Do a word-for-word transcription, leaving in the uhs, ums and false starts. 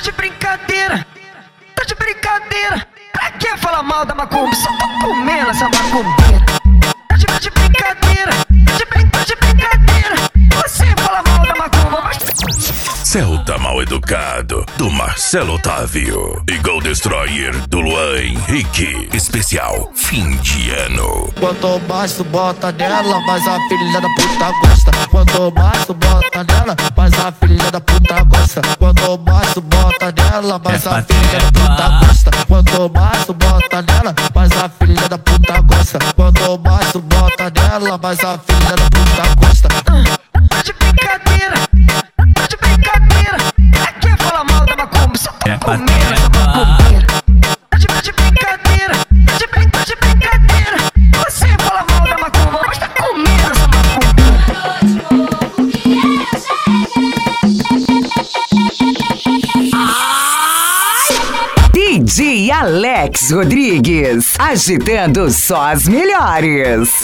de brincadeira, tá de brincadeira. Pra que falar mal da macumba? Só tô comendo essa macumbeira. Tá de, tá de brincadeira, tá de, brin tá de brincadeira. Você fala mal da macumba, mas... Celta Mal Educado, do Marcelo Otávio. E Gold Destroyer, do Luan Henrique. Especial fim de ano. Quanto mais tu bota nela, mais a filha da puta gosta. Quanto mais tu bota nela, mais a filha da puta gosta. Quanto mais tu bota nela, mais a filha da puta gosta. Quanto mais tu bota nela, mais a filha da puta gosta. Quanto mais tu bota nela, mais a filha da puta gosta. Tá de brincadeira, tá de brincadeira. Pra que falar mal da macumba? Só tô comendo essa macumbeira. Tá de, tá de brincadeira, tá de, brin tá de brincadeira. Você fala mal da macumba, mas tá comendo essa macumbeira. D J Alex Rodrigues, agitando só as melhores.